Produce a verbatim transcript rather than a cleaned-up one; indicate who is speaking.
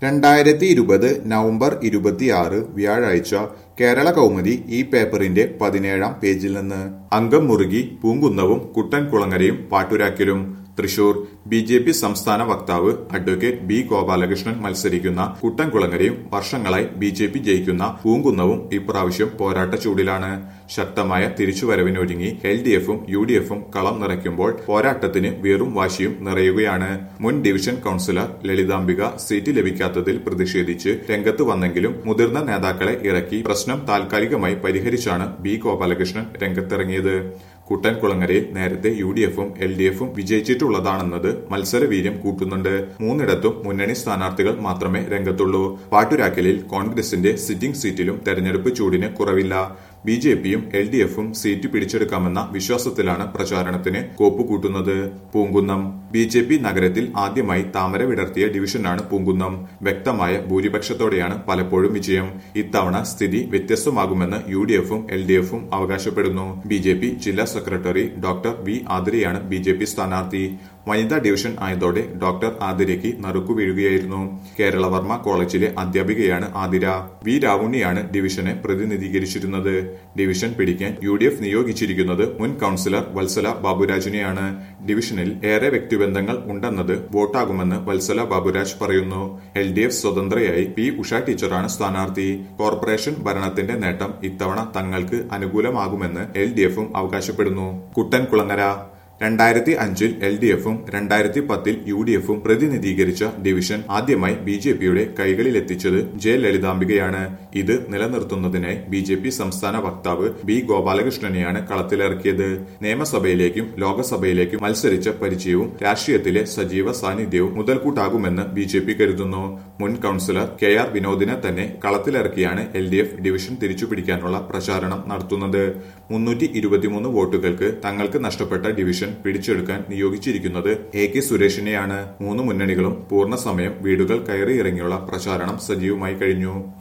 Speaker 1: രണ്ടായിരത്തി ഇരുപത് നവംബർ ഇരുപത്തിയാറ് വ്യാഴാഴ്ച കേരള കൗമുദി ഈ പേപ്പറിന്റെ പതിനേഴാം പേജിൽ നിന്ന് അംഗം മുറുകി പൂങ്കുന്നവും കുട്ടൻകുളങ്ങരയും പാട്ടുരാക്കലും തൃശൂർ ബി ജെ പി സംസ്ഥാന വക്താവ് അഡ്വക്കേറ്റ് ബി ഗോപാലകൃഷ്ണൻ മത്സരിക്കുന്ന കുട്ടൻകുളങ്ങരയും വർഷങ്ങളായി ബി ജെ പി ജയിക്കുന്ന പൂങ്കുന്നവും ഇപ്രാവശ്യം പോരാട്ട ചൂടിലാണ്. ശക്തമായ തിരിച്ചുവരവിനൊരുങ്ങി എൽ ഡി എഫും യു ഡി എഫും കളം നിറയ്ക്കുമ്പോൾ പോരാട്ടത്തിന് വീറും വാശിയും നിറയുകയാണ്. മുൻ ഡിവിഷൻ കൌൺസിലർ ലളിതാംബിക സീറ്റ് ലഭിക്കാത്തതിൽ പ്രതിഷേധിച്ച് രംഗത്ത് വന്നെങ്കിലും മുതിർന്ന നേതാക്കളെ ഇറക്കി പ്രശ്നം താൽക്കാലികമായി പരിഹരിച്ചാണ് ബി ഗോപാലകൃഷ്ണൻ രംഗത്തിറങ്ങിയത്. കുട്ടൻകുളങ്ങരയിൽ നേരത്തെ യു ഡി എഫും എൽ ഡി എഫും വിജയിച്ചിട്ടുള്ളതാണെന്നത് മത്സരവീര്യം കൂട്ടുന്നുണ്ട്. മൂന്നിടത്തും മുന്നണി സ്ഥാനാർത്ഥികൾ മാത്രമേ രംഗത്തുള്ളൂ. പാട്ടുരാക്കലിൽ കോൺഗ്രസിന്റെ സിറ്റിംഗ് സീറ്റിലും തെരഞ്ഞെടുപ്പ് ചൂടിന് കുറവില്ല. ബി ജെ പിയും എൽ ഡി എഫും സീറ്റ് പിടിച്ചെടുക്കാമെന്ന വിശ്വാസത്തിലാണ് പ്രചാരണത്തിന് കോപ്പുകൂട്ടുന്നത്. പൂങ്കുന്നം ബി ജെ പി നഗരത്തിൽ ആദ്യമായി താമര വിടർത്തിയ ഡിവിഷനാണ് പൂങ്കുന്നം. വ്യക്തമായ ഭൂരിപക്ഷത്തോടെയാണ് പലപ്പോഴും വിജയം. ഇത്തവണ സ്ഥിതി വ്യത്യസ്തമാകുമെന്ന് യു ഡി എഫും എൽ ഡി എഫും അവകാശപ്പെടുന്നു. ബി ജെ പി ജില്ലാ സെക്രട്ടറി ഡോക്ടർ വി ആതിരയാണ് ബി ജെ പി സ്ഥാനാർത്ഥി. വനിതാ ഡിവിഷൻ ആയതോടെ ഡോക്ടർ ആതിരയ്ക്ക് നറുക്കു വീഴുകയായിരുന്നു. കേരളവർമ്മ കോളേജിലെ അധ്യാപികയാണ് ആതിര. വി രാവുണ്ണിയാണ് ഡിവിഷനെ പ്രതിനിധീകരിച്ചിരുന്നത്. ഡിവിഷൻ പിടിക്കാൻ യു ഡി എഫ് നിയോഗിച്ചിരിക്കുന്നത് മുൻ കൌൺസിലർ വത്സല ബാബുരാജിനെയാണ്. ഡിവിഷനിൽ ഏറെ വ്യക്തിബന്ധങ്ങൾ ഉണ്ടെന്നത് വോട്ടാകുമെന്ന് വത്സല ബാബുരാജ് പറയുന്നു. എൽ ഡി എഫ് സ്വതന്ത്രയായി പി ഉഷ ടീച്ചറാണ് സ്ഥാനാർത്ഥി. കോർപ്പറേഷൻ ഭരണത്തിന്റെ നേട്ടം ഇത്തവണ തങ്ങൾക്ക് അനുകൂലമാകുമെന്ന് എൽ ഡി എഫും അവകാശപ്പെടുന്നു. കുട്ടൻകുളങ്ങര രണ്ടായിരത്തി അഞ്ചിൽ എൽ ഡി എഫും രണ്ടായിരത്തി പത്തിൽ യു ഡി എഫും പ്രതിനിധീകരിച്ച ഡിവിഷൻ ആദ്യമായി ബി ജെ പിയുടെ കൈകളിലെത്തിച്ചത് ജെ ലളിതാംബികയാണ്. ഇത് നിലനിർത്തുന്നതിനായി ബി ജെ പി സംസ്ഥാന വക്താവ് ബി ഗോപാലകൃഷ്ണനെയാണ് കളത്തിലിറക്കിയത്. നിയമസഭയിലേക്കും ലോക്സഭയിലേക്കും മത്സരിച്ച പരിചയവും രാഷ്ട്രീയത്തിലെ സജീവ സാന്നിധ്യവും മുതൽക്കൂട്ടാകുമെന്ന് ബി ജെ പി കരുതുന്നു. മുൻ കൌൺസിലർ കെ ആർ വിനോദിനെ തന്നെ കളത്തിലിറക്കിയാണ് എൽ ഡി എഫ് ഡിവിഷൻ തിരിച്ചുപിടിക്കാനുള്ള പ്രചാരണം നടത്തുന്നത്. മുന്നൂറ്റി ഇരുപത്തിമൂന്ന് വോട്ടുകൾക്ക് തങ്ങൾക്ക് നഷ്ടപ്പെട്ട ഡിവിഷൻ പിടിച്ചെടുക്കാൻ നിയോഗിച്ചിരിക്കുന്നത് എ കെ സുരേഷിനെയാണ്. മൂന്ന് മുന്നണികളും പൂർണ്ണസമയം വീടുകൾ കയറിയിറങ്ങിയുള്ള പ്രചാരണം സജീവമായി കഴിഞ്ഞു.